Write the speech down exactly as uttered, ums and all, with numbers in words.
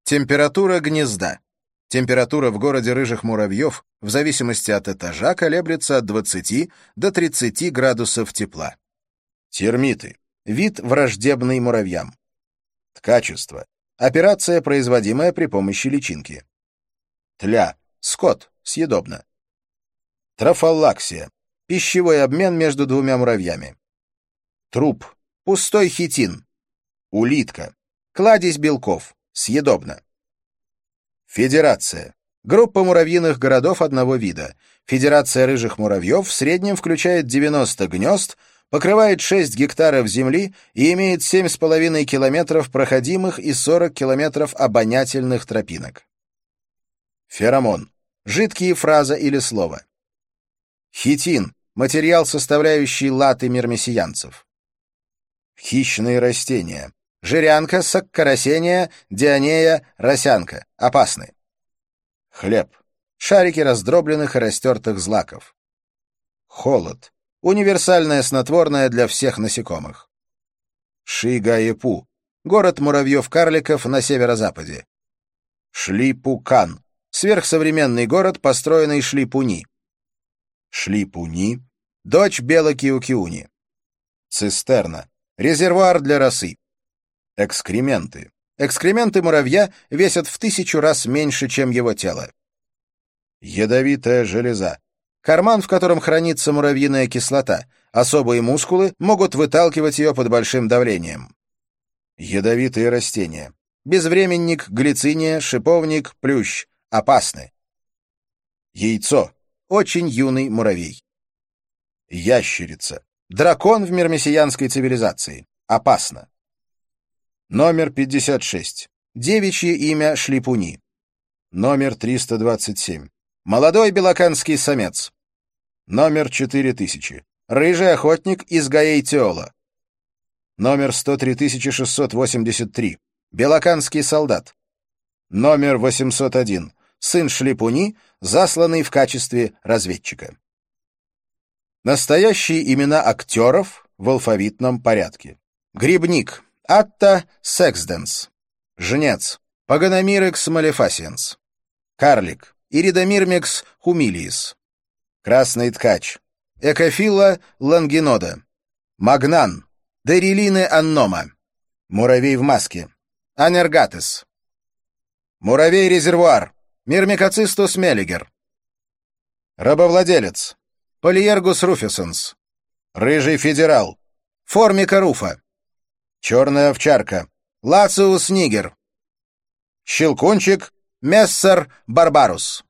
Температура гнезда. Температура в городе рыжих муравьев в зависимости от этажа колеблется от двадцати до тридцати градусов тепла. Термиты. Вид, враждебный муравьям. Ткачество. Операция, производимая при помощи личинки. Тля. Скот. Съедобно. Трофаллаксия. Пищевой обмен между двумя муравьями. Труп. Пустой хитин. Улитка. Кладезь белков. Съедобно. Федерация. Группа муравьиных городов одного вида. Федерация рыжих муравьев в среднем включает девяносто гнезд, покрывает шесть гектаров земли и имеет семь с половиной километров проходимых и сорок километров обонятельных тропинок. Феромон. Жидкие фраза или слово. Хитин. Материал, составляющий латы мирмесиянцев. Хищные растения. Жирянка, саккаросения, дионея, росянка. Опасны. Хлеб. Шарики раздробленных и растертых злаков. Холод. Универсальное снотворное для всех насекомых. Шигаепу. Город муравьев-карликов на северо-западе. Шлипукан. Сверхсовременный город, построенный Шлипуни. Шлипуни. Дочь Белокиукиуни. Цистерна. Резервуар для росы. Экскременты. Экскременты муравья весят в тысячу раз меньше, чем его тело. Ядовитая железа. Карман, в котором хранится муравьиная кислота. Особые мускулы могут выталкивать ее под большим давлением. Ядовитые растения. Безвременник, глициния, шиповник, плющ. Опасны. Яйцо. Очень юный муравей. Ящерица. Дракон в мирмесиянской цивилизации. Опасно. Номер пятьдесят шесть. Девичье имя Шлипуни. Номер триста двадцать семь. Молодой белоканский самец. Номер четыре тысячи. Рыжий охотник из Гаэй-Теола. Номер сто три тысячи шестьсот восемьдесят три. Белоканский солдат. Номер восемьсот один. Сын Шлипуни, засланный в качестве разведчика. Настоящие имена актеров в алфавитном порядке. Грибник. Атта Сексденс. Жнец. Паганомирекс малефасиенс. Карлик. Иридомирмекс хумилиис. Красный ткач. Экофила лангинода. Магнан. Дерилине аннома. Муравей в маске. Анергатес. Муравей-резервуар. Мирмикоцистус меллигер. Рабовладелец. Полиергус руфисенс. Рыжий федерал. Формика руфа. Черная овчарка. Лациус нигер. Щелкунчик. Мессер барбарус.